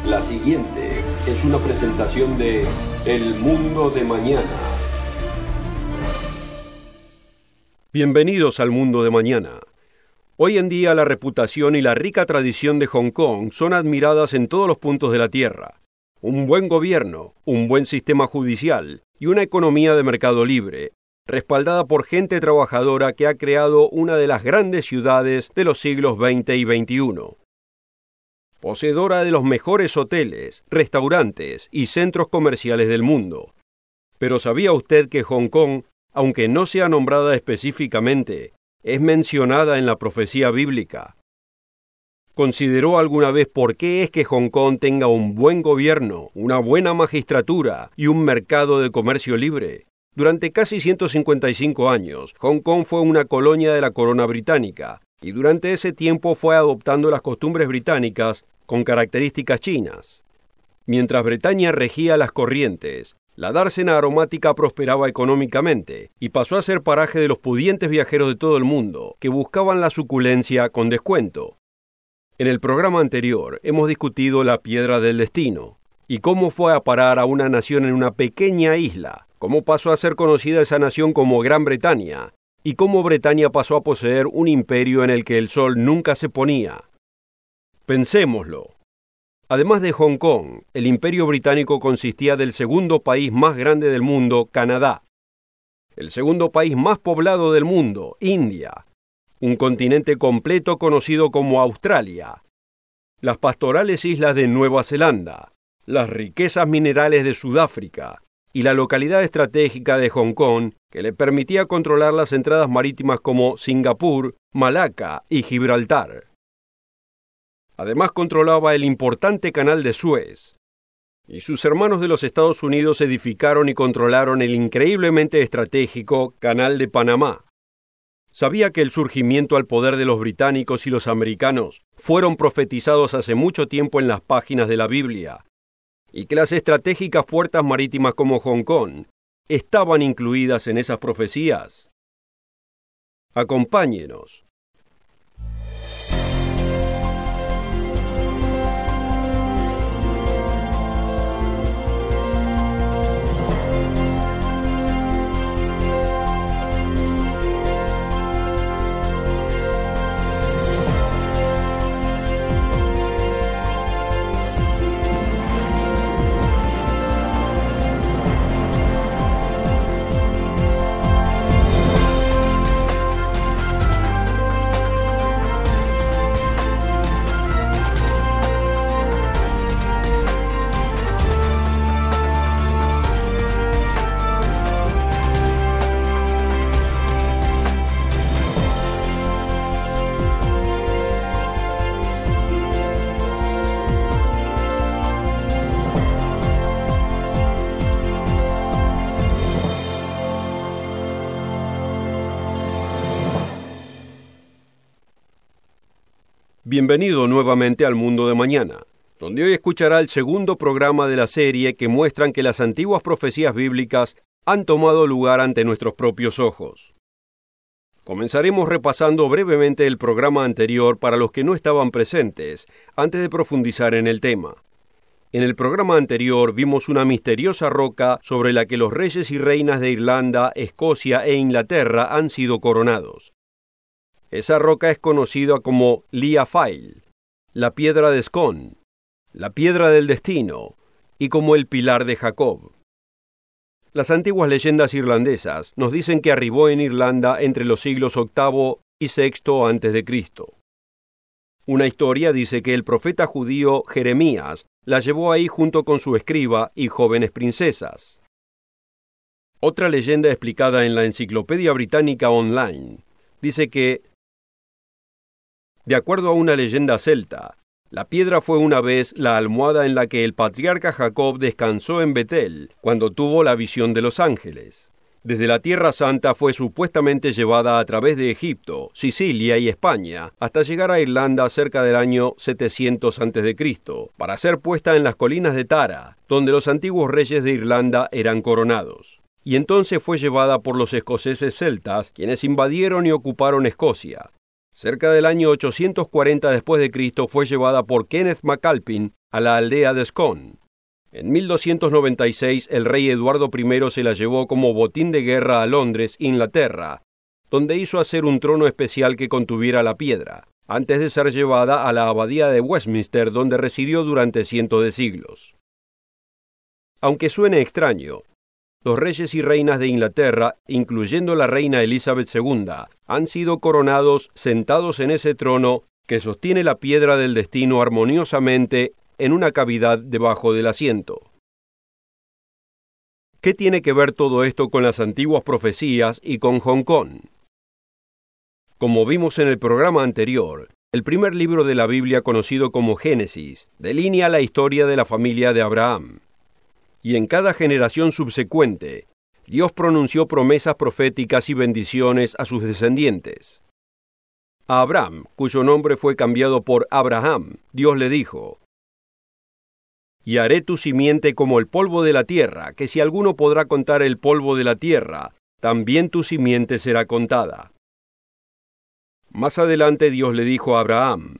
La siguiente es una presentación de El Mundo de Mañana. Bienvenidos al Mundo de Mañana. Hoy en día la reputación y la rica tradición de Hong Kong son admiradas en todos los puntos de la Tierra. Un buen gobierno, un buen sistema judicial y una economía de mercado libre, respaldada por gente trabajadora que ha creado una de las grandes ciudades de los siglos XX y XXI. Poseedora de los mejores hoteles, restaurantes y centros comerciales del mundo. Pero ¿sabía usted que Hong Kong, aunque no sea nombrada específicamente, es mencionada en la profecía bíblica? ¿Consideró alguna vez por qué es que Hong Kong tenga un buen gobierno, una buena magistratura y un mercado de comercio libre? Durante casi 155 años, Hong Kong fue una colonia de la corona británica, y durante ese tiempo fue adoptando las costumbres británicas con características chinas. Mientras Bretaña regía las corrientes, la dársena aromática prosperaba económicamente y pasó a ser paraje de los pudientes viajeros de todo el mundo que buscaban la suculencia con descuento. En el programa anterior hemos discutido la piedra del destino y cómo fue a parar a una nación en una pequeña isla, cómo pasó a ser conocida esa nación como Gran Bretaña y cómo Bretaña pasó a poseer un imperio en el que el sol nunca se ponía. Pensémoslo. Además de Hong Kong, el imperio británico consistía del segundo país más grande del mundo, Canadá, el segundo país más poblado del mundo, India, un continente completo conocido como Australia, las pastorales islas de Nueva Zelanda, las riquezas minerales de Sudáfrica y la localidad estratégica de Hong Kong que le permitía controlar las entradas marítimas como Singapur, Malaca y Gibraltar. Además controlaba el importante canal de Suez, y sus hermanos de los Estados Unidos edificaron y controlaron el increíblemente estratégico Canal de Panamá. ¿Sabía que el surgimiento al poder de los británicos y los americanos fueron profetizados hace mucho tiempo en las páginas de la Biblia? Y que las estratégicas puertas marítimas como Hong Kong estaban incluidas en esas profecías. Acompáñenos. Bienvenido nuevamente al Mundo de Mañana, donde hoy escuchará el segundo programa de la serie que muestran que las antiguas profecías bíblicas han tomado lugar ante nuestros propios ojos. Comenzaremos repasando brevemente el programa anterior para los que no estaban presentes, antes de profundizar en el tema. En el programa anterior vimos una misteriosa roca sobre la que los reyes y reinas de Irlanda, Escocia e Inglaterra han sido coronados. Esa roca es conocida como Lia Fáil, la piedra de Scone, la piedra del destino y como el pilar de Jacob. Las antiguas leyendas irlandesas nos dicen que arribó en Irlanda entre los siglos VIII y VI a.C. Una historia dice que el profeta judío Jeremías la llevó ahí junto con su escriba y jóvenes princesas. Otra leyenda explicada en la Enciclopedia Británica Online dice que, de acuerdo a una leyenda celta, la piedra fue una vez la almohada en la que el patriarca Jacob descansó en Betel cuando tuvo la visión de los ángeles. Desde la Tierra Santa fue supuestamente llevada a través de Egipto, Sicilia y España hasta llegar a Irlanda cerca del año 700 a.C., para ser puesta en las colinas de Tara, donde los antiguos reyes de Irlanda eran coronados. Y entonces fue llevada por los escoceses celtas, quienes invadieron y ocuparon Escocia. Cerca del año 840 después de Cristo fue llevada por Kenneth MacAlpin a la aldea de Scone. En 1296 el rey Eduardo I se la llevó como botín de guerra a Londres, Inglaterra, donde hizo hacer un trono especial que contuviera la piedra, antes de ser llevada a la abadía de Westminster, donde residió durante cientos de siglos. Aunque suene extraño, los reyes y reinas de Inglaterra, incluyendo la reina Elizabeth II, han sido coronados sentados en ese trono que sostiene la piedra del destino armoniosamente en una cavidad debajo del asiento. ¿Qué tiene que ver todo esto con las antiguas profecías y con Hong Kong? Como vimos en el programa anterior, el primer libro de la Biblia, conocido como Génesis, delinea la historia de la familia de Abraham. Y en cada generación subsecuente, Dios pronunció promesas proféticas y bendiciones a sus descendientes. A Abraham, cuyo nombre fue cambiado por Abraham, Dios le dijo: «Y haré tu simiente como el polvo de la tierra, que si alguno podrá contar el polvo de la tierra, también tu simiente será contada». Más adelante Dios le dijo a Abraham: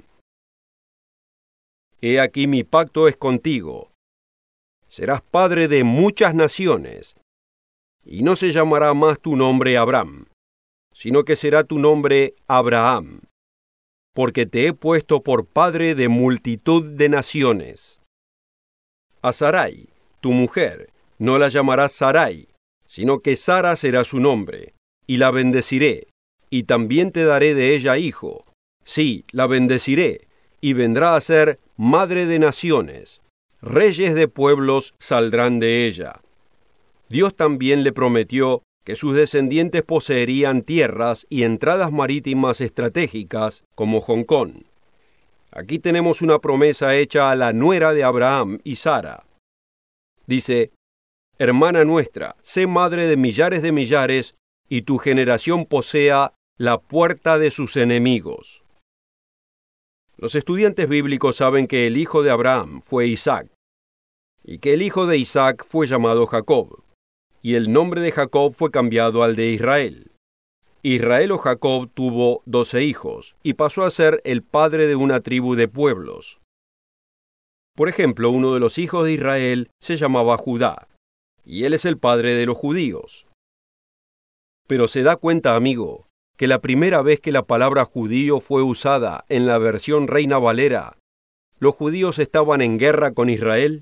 «He aquí mi pacto es contigo. Serás padre de muchas naciones, y no se llamará más tu nombre Abraham, sino que será tu nombre Abraham, porque te he puesto por padre de multitud de naciones. A Sarai, tu mujer, no la llamarás Sarai, sino que Sara será su nombre, y la bendeciré, y también te daré de ella hijo. Sí, la bendeciré, y vendrá a ser madre de naciones. Reyes de pueblos saldrán de ella». Dios también le prometió que sus descendientes poseerían tierras y entradas marítimas estratégicas como Hong Kong. Aquí tenemos una promesa hecha a la nuera de Abraham y Sara. Dice: «Hermana nuestra, sé madre de millares, y tu generación posea la puerta de sus enemigos». Los estudiantes bíblicos saben que el hijo de Abraham fue Isaac, y que el hijo de Isaac fue llamado Jacob, y el nombre de Jacob fue cambiado al de Israel. Israel o Jacob tuvo 12 hijos, y pasó a ser el padre de una tribu de pueblos. Por ejemplo, uno de los hijos de Israel se llamaba Judá, y él es el padre de los judíos. Pero se da cuenta, amigo, que la primera vez que la palabra judío fue usada en la versión Reina Valera, ¿los judíos estaban en guerra con Israel?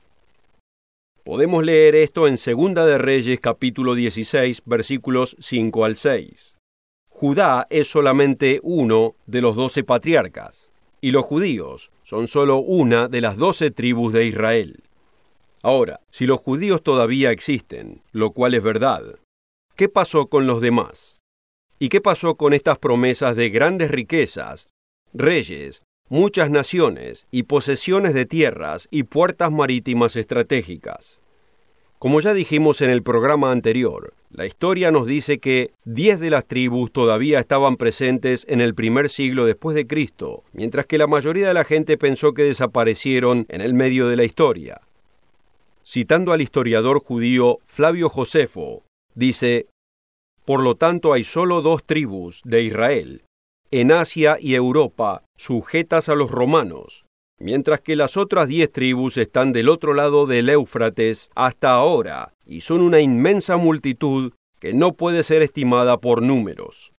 Podemos leer esto en 2 de Reyes capítulo 16, versículos 5 al 6. Judá es solamente uno de los 12 patriarcas, y los judíos son solo una de las 12 tribus de Israel. Ahora, si los judíos todavía existen, lo cual es verdad, ¿qué pasó con los demás? ¿Y qué pasó con estas promesas de grandes riquezas, reyes, muchas naciones y posesiones de tierras y puertas marítimas estratégicas? Como ya dijimos en el programa anterior, la historia nos dice que 10 de las tribus todavía estaban presentes en el primer siglo después de Cristo, mientras que la mayoría de la gente pensó que desaparecieron en el medio de la historia. Citando al historiador judío Flavio Josefo, dice: «Por lo tanto hay solo 2 tribus de Israel, en Asia y Europa, sujetas a los romanos, mientras que las otras 10 tribus están del otro lado del Éufrates hasta ahora, y son una inmensa multitud que no puede ser estimada por números».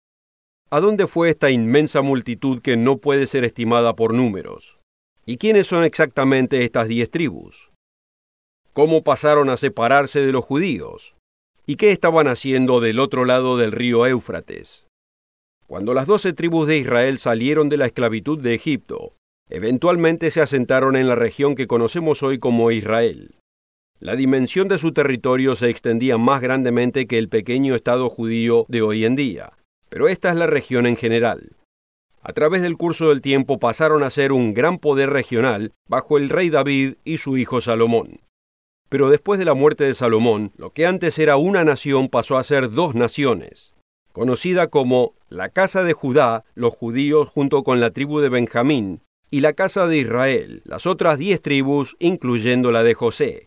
¿A dónde fue esta inmensa multitud que no puede ser estimada por números? ¿Y quiénes son exactamente estas 10 tribus? ¿Cómo pasaron a separarse de los judíos? ¿Y qué estaban haciendo del otro lado del río Éufrates? Cuando las 12 tribus de Israel salieron de la esclavitud de Egipto, eventualmente se asentaron en la región que conocemos hoy como Israel. La dimensión de su territorio se extendía más grandemente que el pequeño estado judío de hoy en día, pero esta es la región en general. A través del curso del tiempo pasaron a ser un gran poder regional bajo el rey David y su hijo Salomón. Pero después de la muerte de Salomón, lo que antes era una nación pasó a ser 2 naciones, conocida como la casa de Judá, los judíos junto con la tribu de Benjamín, y la casa de Israel, las otras 10 tribus, incluyendo la de José.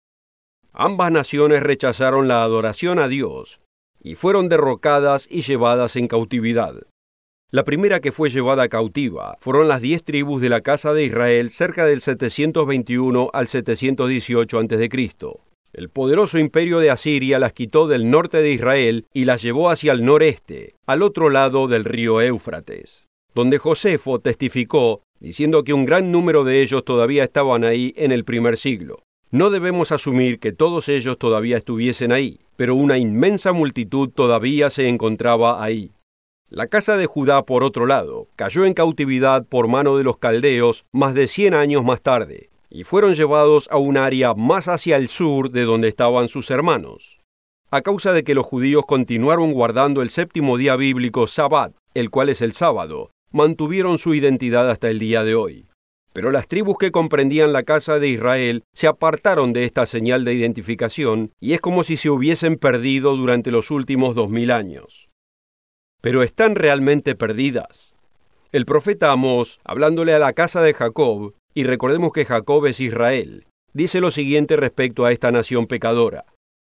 Ambas naciones rechazaron la adoración a Dios, y fueron derrocadas y llevadas en cautividad. La primera que fue llevada cautiva fueron las 10 tribus de la casa de Israel cerca del 721 al 718 a.C. El poderoso imperio de Asiria las quitó del norte de Israel y las llevó hacia el noreste, al otro lado del río Éufrates, donde Josefo testificó, diciendo que un gran número de ellos todavía estaban ahí en el primer siglo. No debemos asumir que todos ellos todavía estuviesen ahí, pero una inmensa multitud todavía se encontraba ahí. La casa de Judá, por otro lado, cayó en cautividad por mano de los caldeos más de 100 años más tarde, y fueron llevados a un área más hacia el sur de donde estaban sus hermanos. A causa de que los judíos continuaron guardando el séptimo día bíblico Sabbat, el cual es el sábado, mantuvieron su identidad hasta el día de hoy. Pero las tribus que comprendían la casa de Israel se apartaron de esta señal de identificación y es como si se hubiesen perdido durante los últimos 2000 años. ¿Pero están realmente perdidas? El profeta Amós, hablándole a la casa de Jacob, y recordemos que Jacob es Israel, dice lo siguiente respecto a esta nación pecadora.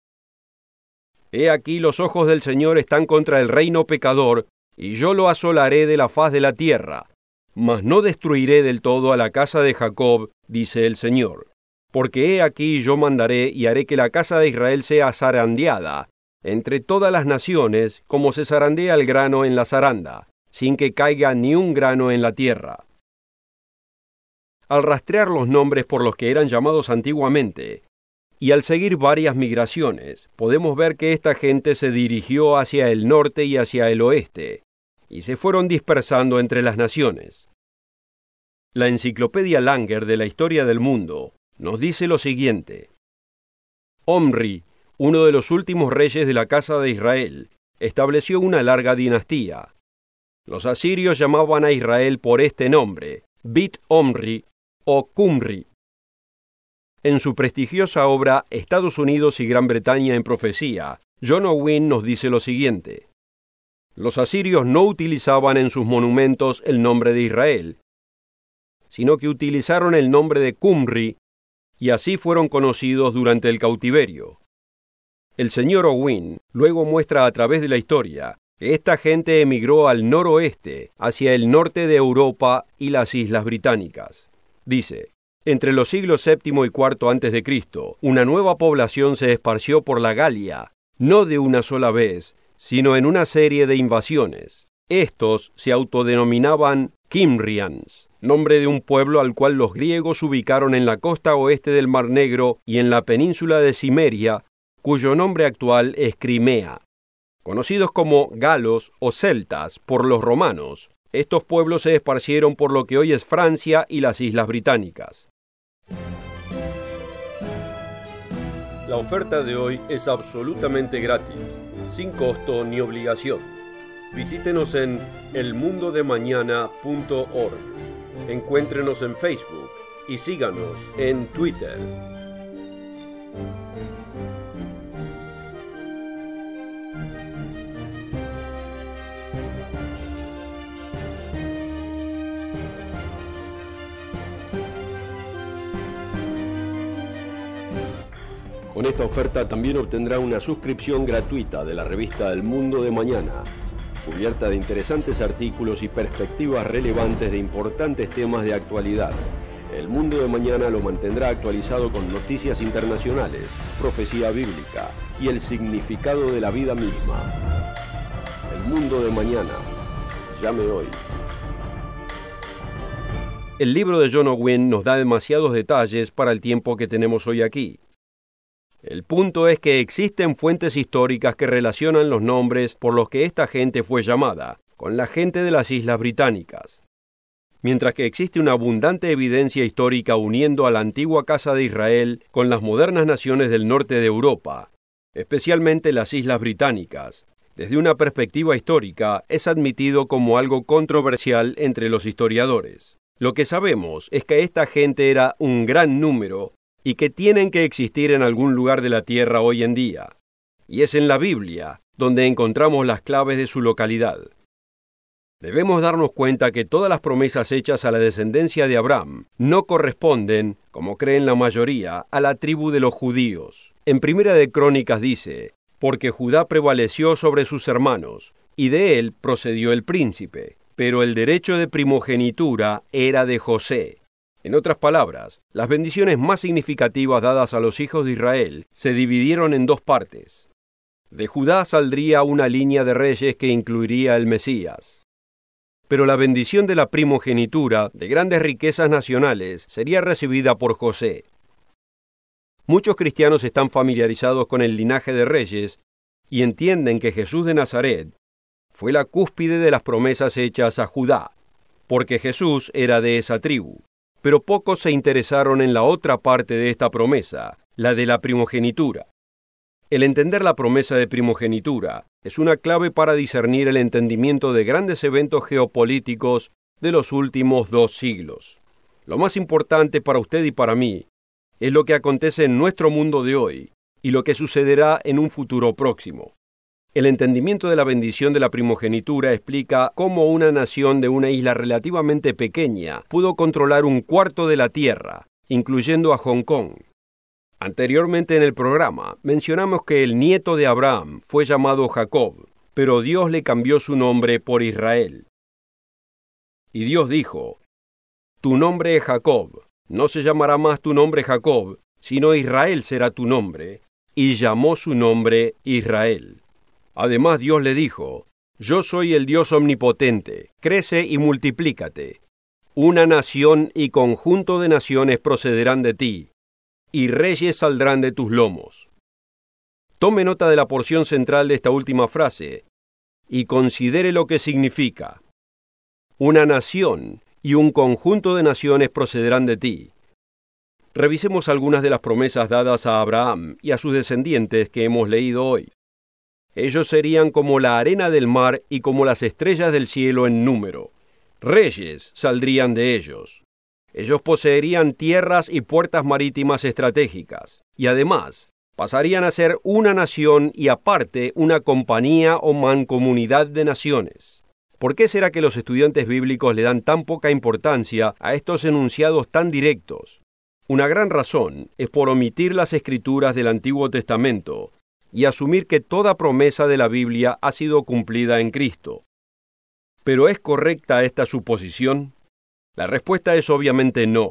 He aquí los ojos del Señor están contra el reino pecador, y yo lo asolaré de la faz de la tierra, mas no destruiré del todo a la casa de Jacob, dice el Señor. Porque he aquí yo mandaré y haré que la casa de Israel sea zarandeada entre todas las naciones, como se zarandea el grano en la zaranda, sin que caiga ni un grano en la tierra. Al rastrear los nombres por los que eran llamados antiguamente, y al seguir varias migraciones, podemos ver que esta gente se dirigió hacia el norte y hacia el oeste, y se fueron dispersando entre las naciones. La enciclopedia Langer de la historia del mundo nos dice lo siguiente. Omri, uno de los últimos reyes de la casa de Israel, estableció una larga dinastía. Los asirios llamaban a Israel por este nombre, Bit Omri o Qumri. En su prestigiosa obra Estados Unidos y Gran Bretaña en profecía, John Owen nos dice lo siguiente. Los asirios no utilizaban en sus monumentos el nombre de Israel, sino que utilizaron el nombre de Qumri, y así fueron conocidos durante el cautiverio. El señor Owen luego muestra a través de la historia que esta gente emigró al noroeste, hacia el norte de Europa y las Islas Británicas. Dice, entre los siglos VII y IV a.C., una nueva población se esparció por la Galia, no de una sola vez, sino en una serie de invasiones. Estos se autodenominaban Kimrians, nombre de un pueblo al cual los griegos ubicaron en la costa oeste del Mar Negro y en la península de Cimeria, cuyo nombre actual es Crimea. Conocidos como galos o celtas por los romanos, estos pueblos se esparcieron por lo que hoy es Francia y las Islas Británicas. La oferta de hoy es absolutamente gratis, sin costo ni obligación. Visítenos en elmundodemañana.org. Encuéntrenos en Facebook y síganos en Twitter. Con esta oferta también obtendrá una suscripción gratuita de la revista El Mundo de Mañana, cubierta de interesantes artículos y perspectivas relevantes de importantes temas de actualidad. El Mundo de Mañana lo mantendrá actualizado con noticias internacionales, profecía bíblica y el significado de la vida misma. El Mundo de Mañana. Llame hoy. El libro de John Owen nos da demasiados detalles para el tiempo que tenemos hoy aquí. El punto es que existen fuentes históricas que relacionan los nombres por los que esta gente fue llamada, con la gente de las Islas Británicas. Mientras que existe una abundante evidencia histórica uniendo a la antigua casa de Israel con las modernas naciones del norte de Europa, especialmente las Islas Británicas, desde una perspectiva histórica es admitido como algo controversial entre los historiadores. Lo que sabemos es que esta gente era un gran número y que tienen que existir en algún lugar de la tierra hoy en día. Y es en la Biblia donde encontramos las claves de su localidad. Debemos darnos cuenta que todas las promesas hechas a la descendencia de Abraham no corresponden, como creen la mayoría, a la tribu de los judíos. En Primera de Crónicas dice, porque Judá prevaleció sobre sus hermanos, y de él procedió el príncipe. pero el derecho de primogenitura era de José. En otras palabras, las bendiciones más significativas dadas a los hijos de Israel se dividieron en dos partes. De Judá saldría una línea de reyes que incluiría el Mesías. Pero la bendición de la primogenitura de grandes riquezas nacionales sería recibida por José. Muchos cristianos están familiarizados con el linaje de reyes y entienden que Jesús de Nazaret fue la cúspide de las promesas hechas a Judá, porque Jesús era de esa tribu. Pero pocos se interesaron en la otra parte de esta promesa, la de la primogenitura. El entender la promesa de primogenitura es una clave para discernir el entendimiento de grandes eventos geopolíticos de los últimos 2 siglos. Lo más importante para usted y para mí es lo que acontece en nuestro mundo de hoy y lo que sucederá en un futuro próximo. El entendimiento de la bendición de la primogenitura explica cómo una nación de una isla relativamente pequeña pudo controlar 1/4 de la tierra, incluyendo a Hong Kong. Anteriormente en el programa mencionamos que el nieto de Abraham fue llamado Jacob, pero Dios le cambió su nombre por Israel. Y Dios dijo: «Tu nombre es Jacob, no se llamará más tu nombre Jacob, sino Israel será tu nombre», y llamó su nombre Israel. Además Dios le dijo: «Yo soy el Dios omnipotente, crece y multiplícate. Una nación y conjunto de naciones procederán de ti, y reyes saldrán de tus lomos». Tome nota de la porción central de esta última frase y considere lo que significa. Una nación y un conjunto de naciones procederán de ti. Revisemos algunas de las promesas dadas a Abraham y a sus descendientes que hemos leído hoy. Ellos serían como la arena del mar y como las estrellas del cielo en número. Reyes saldrían de ellos. Ellos poseerían tierras y puertas marítimas estratégicas, y además pasarían a ser una nación y aparte una compañía o mancomunidad de naciones. ¿Por qué será que los estudiantes bíblicos le dan tan poca importancia a estos enunciados tan directos? Una gran razón es por omitir las escrituras del Antiguo Testamento y asumir que toda promesa de la Biblia ha sido cumplida en Cristo. ¿Pero es correcta esta suposición? La respuesta es obviamente no.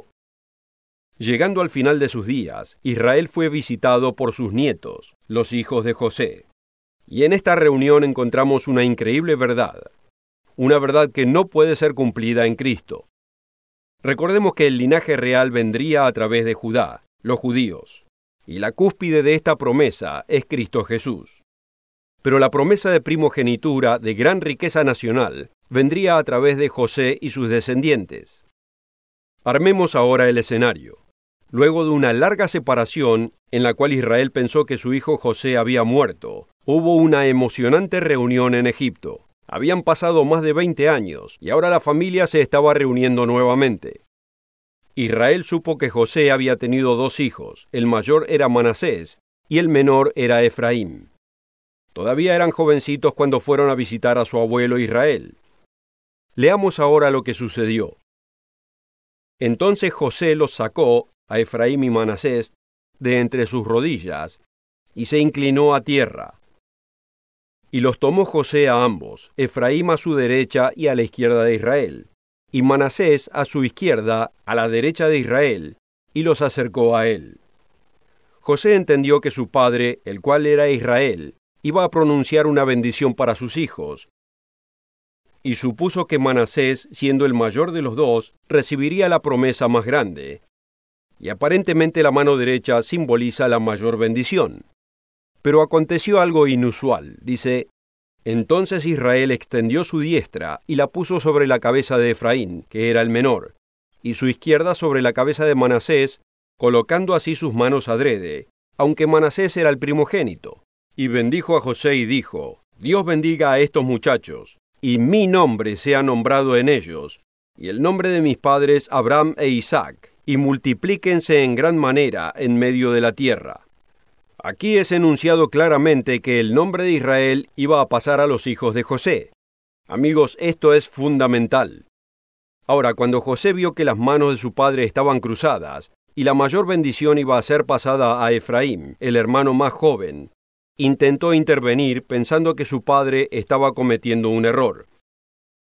Llegando al final de sus días, Israel fue visitado por sus nietos, los hijos de José. Y en esta reunión encontramos una increíble verdad. Una verdad que no puede ser cumplida en Cristo. Recordemos que el linaje real vendría a través de Judá, los judíos, y la cúspide de esta promesa es Cristo Jesús. Pero la promesa de primogenitura de gran riqueza nacional vendría a través de José y sus descendientes. Armemos ahora el escenario. Luego de una larga separación, en la cual Israel pensó que su hijo José había muerto, hubo una emocionante reunión en Egipto. Habían pasado más de 20 años, y ahora la familia se estaba reuniendo nuevamente. Israel supo que José había tenido 2 hijos, el mayor era Manasés, y el menor era Efraín. Todavía eran jovencitos cuando fueron a visitar a su abuelo Israel. Leamos ahora lo que sucedió. Entonces José los sacó, a Efraín y Manasés, de entre sus rodillas, y se inclinó a tierra. Y los tomó José a ambos, Efraín a su derecha y a la izquierda de Israel, y Manasés a su izquierda, a la derecha de Israel, y los acercó a él. José entendió que su padre, el cual era Israel, iba a pronunciar una bendición para sus hijos, y supuso que Manasés, siendo el mayor de los 2, recibiría la promesa más grande, y aparentemente la mano derecha simboliza la mayor bendición. Pero aconteció algo inusual, dice: entonces Israel extendió su diestra y la puso sobre la cabeza de Efraín, que era el menor, y su izquierda sobre la cabeza de Manasés, colocando así sus manos adrede, aunque Manasés era el primogénito. Y bendijo a José y dijo: Dios bendiga a estos muchachos, y mi nombre sea nombrado en ellos, y el nombre de mis padres Abraham e Isaac, y multiplíquense en gran manera en medio de la tierra. Aquí es enunciado claramente que el nombre de Israel iba a pasar a los hijos de José. Amigos, esto es fundamental. Ahora, cuando José vio que las manos de su padre estaban cruzadas, y la mayor bendición iba a ser pasada a Efraín, el hermano más joven, intentó intervenir pensando que su padre estaba cometiendo un error.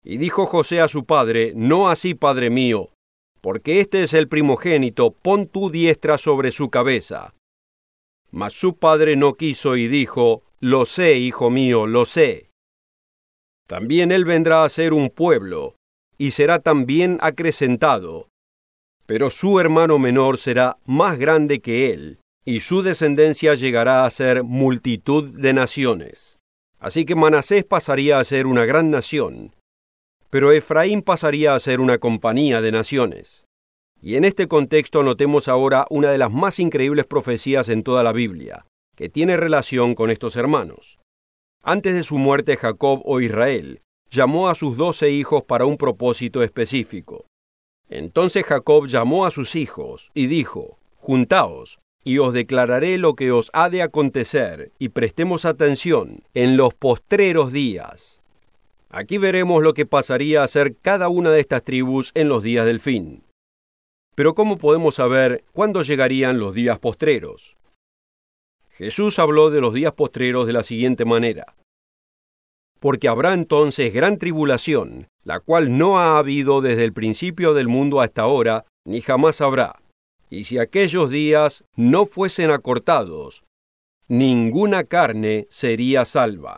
Y dijo José a su padre: No así, padre mío, porque este es el primogénito, pon tu diestra sobre su cabeza. Mas su padre no quiso y dijo: Lo sé, hijo mío, lo sé. También él vendrá a ser un pueblo, y será también acrecentado. Pero su hermano menor será más grande que él, y su descendencia llegará a ser multitud de naciones. Así que Manasés pasaría a ser una gran nación, pero Efraín pasaría a ser una compañía de naciones. Y en este contexto notemos ahora una de las más increíbles profecías en toda la Biblia, que tiene relación con estos hermanos. Antes de su muerte, Jacob o Israel llamó a sus 12 hijos para un propósito específico. Entonces Jacob llamó a sus hijos y dijo: Juntaos, y os declararé lo que os ha de acontecer, y prestemos atención en los postreros días. Aquí veremos lo que pasaría a ser cada una de estas tribus en los días del fin. Pero ¿cómo podemos saber cuándo llegarían los días postreros? Jesús habló de los días postreros de la siguiente manera: Porque habrá entonces gran tribulación, la cual no ha habido desde el principio del mundo hasta ahora, ni jamás habrá. Y si aquellos días no fuesen acortados, ninguna carne sería salva.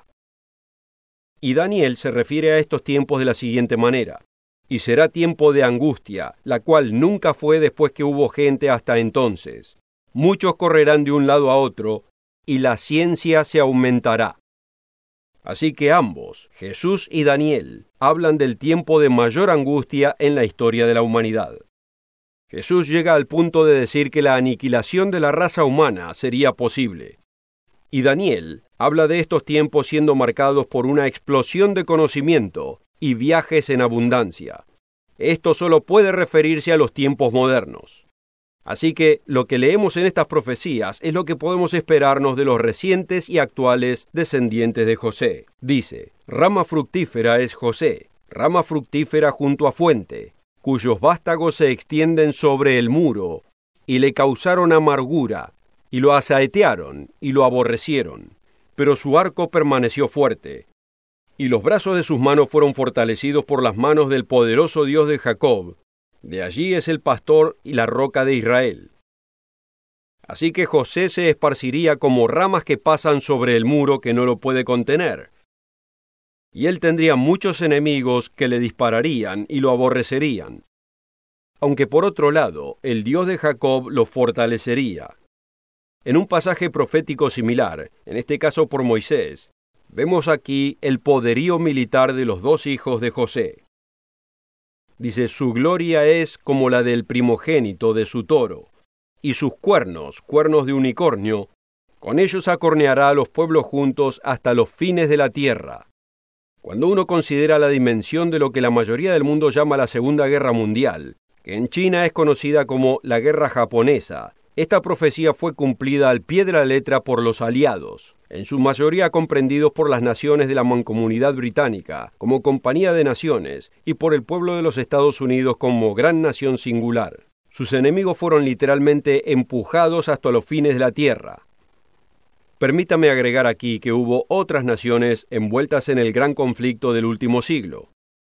Y Daniel se refiere a estos tiempos de la siguiente manera: Y será tiempo de angustia, la cual nunca fue después que hubo gente hasta entonces. Muchos correrán de un lado a otro, y la ciencia se aumentará. Así que ambos, Jesús y Daniel, hablan del tiempo de mayor angustia en la historia de la humanidad. Jesús llega al punto de decir que la aniquilación de la raza humana sería posible. Y Daniel habla de estos tiempos siendo marcados por una explosión de conocimiento y viajes en abundancia. Esto solo puede referirse a los tiempos modernos. Así que lo que leemos en estas profecías es lo que podemos esperarnos de los recientes y actuales descendientes de José. Dice: Rama fructífera es José, rama fructífera junto a fuente, cuyos vástagos se extienden sobre el muro, y le causaron amargura, y lo asaetearon, y lo aborrecieron. Pero su arco permaneció fuerte, y los brazos de sus manos fueron fortalecidos por las manos del poderoso Dios de Jacob. De allí es el pastor y la roca de Israel. Así que José se esparciría como ramas que pasan sobre el muro que no lo puede contener. Y él tendría muchos enemigos que le dispararían y lo aborrecerían. Aunque por otro lado, el Dios de Jacob lo fortalecería. En un pasaje profético similar, en este caso por Moisés, vemos aquí el poderío militar de los 2 hijos de José. Dice: Su gloria es como la del primogénito de su toro, y sus cuernos, cuernos de unicornio, con ellos acorneará a los pueblos juntos hasta los fines de la tierra. Cuando uno considera la dimensión de lo que la mayoría del mundo llama la Segunda Guerra Mundial, que en China es conocida como la Guerra Japonesa, esta profecía fue cumplida al pie de la letra por los aliados, en su mayoría comprendidos por las naciones de la Mancomunidad Británica como compañía de naciones y por el pueblo de los Estados Unidos como gran nación singular. Sus enemigos fueron literalmente empujados hasta los fines de la tierra. Permítame agregar aquí que hubo otras naciones envueltas en el gran conflicto del último siglo.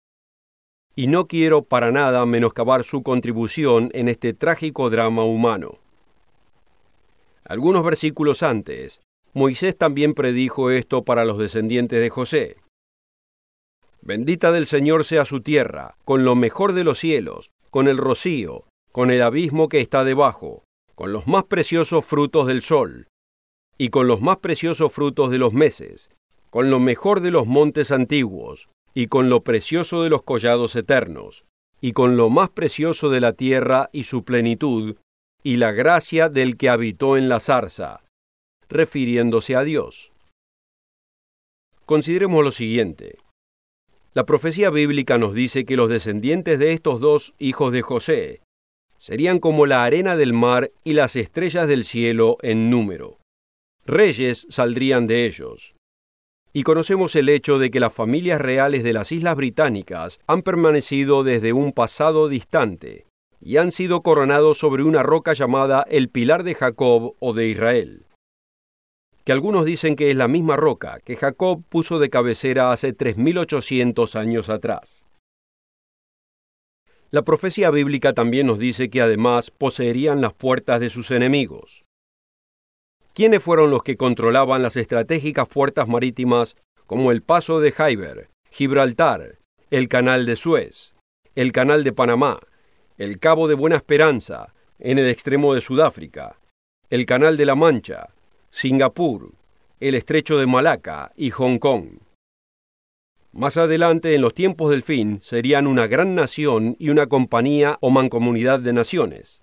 Y no quiero para nada menoscabar su contribución en este trágico drama humano. Algunos versículos antes, Moisés también predijo esto para los descendientes de José. Bendita del Señor sea su tierra, con lo mejor de los cielos, con el rocío, con el abismo que está debajo, con los más preciosos frutos del sol, y con los más preciosos frutos de los meses, con lo mejor de los montes antiguos, y con lo precioso de los collados eternos, y con lo más precioso de la tierra y su plenitud, y la gracia del que habitó en la zarza, refiriéndose a Dios. Consideremos lo siguiente. La profecía bíblica nos dice que los descendientes de estos 2 hijos de José serían como la arena del mar y las estrellas del cielo en número. Reyes saldrían de ellos. Y conocemos el hecho de que las familias reales de las Islas Británicas han permanecido desde un pasado distante y han sido coronados sobre una roca llamada el Pilar de Jacob o de Israel, que algunos dicen que es la misma roca que Jacob puso de cabecera hace 3.800 años atrás. La profecía bíblica también nos dice que además poseerían las puertas de sus enemigos. ¿Quiénes fueron los que controlaban las estratégicas puertas marítimas como el Paso de Khyber, Gibraltar, el Canal de Suez, el Canal de Panamá, el Cabo de Buena Esperanza, en el extremo de Sudáfrica, el Canal de la Mancha, Singapur, el Estrecho de Malaca y Hong Kong? Más adelante, en los tiempos del fin, serían una gran nación y una compañía o mancomunidad de naciones,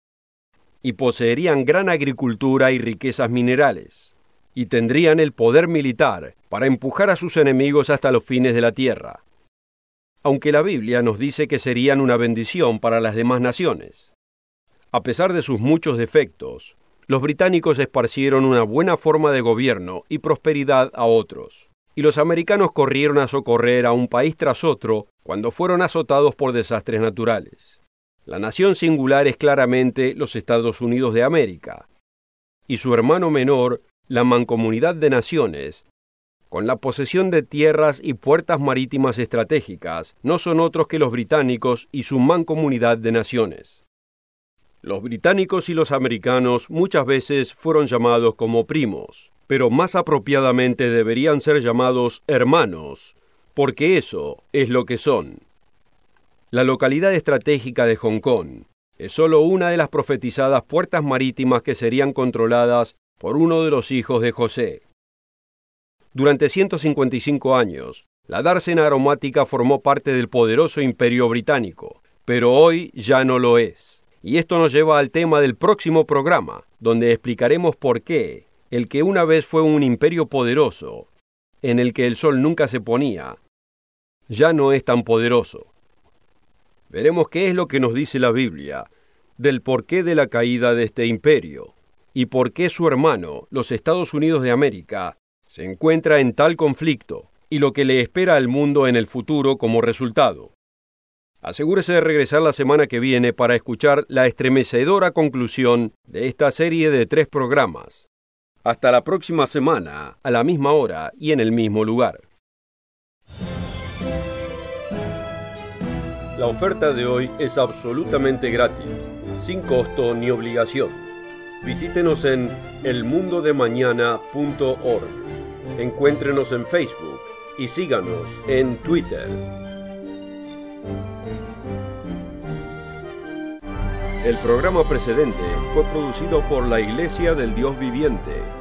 y poseerían gran agricultura y riquezas minerales, y tendrían el poder militar para empujar a sus enemigos hasta los fines de la tierra, aunque la Biblia nos dice que serían una bendición para las demás naciones. A pesar de sus muchos defectos, los británicos esparcieron una buena forma de gobierno y prosperidad a otros, y los americanos corrieron a socorrer a un país tras otro cuando fueron azotados por desastres naturales. La nación singular es claramente los Estados Unidos de América, y su hermano menor, la Mancomunidad de Naciones, con la posesión de tierras y puertas marítimas estratégicas, no son otros que los británicos y su Mancomunidad de Naciones. Los británicos y los americanos muchas veces fueron llamados como primos, pero más apropiadamente deberían ser llamados hermanos, porque eso es lo que son. La localidad estratégica de Hong Kong es solo una de las profetizadas puertas marítimas que serían controladas por uno de los hijos de José. Durante 155 años, la dársena aromática formó parte del poderoso imperio británico, pero hoy ya no lo es. Y esto nos lleva al tema del próximo programa, donde explicaremos por qué el que una vez fue un imperio poderoso, en el que el sol nunca se ponía, ya no es tan poderoso. Veremos qué es lo que nos dice la Biblia del porqué de la caída de este imperio y por qué su hermano, los Estados Unidos de América, se encuentra en tal conflicto y lo que le espera al mundo en el futuro como resultado. Asegúrese de regresar la semana que viene para escuchar la estremecedora conclusión de esta serie de 3 programas. Hasta la próxima semana, a la misma hora y en el mismo lugar. La oferta de hoy es absolutamente gratis, sin costo ni obligación. Visítenos en elmundodemañana.org. Encuéntrenos en Facebook y síganos en Twitter. El programa precedente fue producido por la Iglesia del Dios Viviente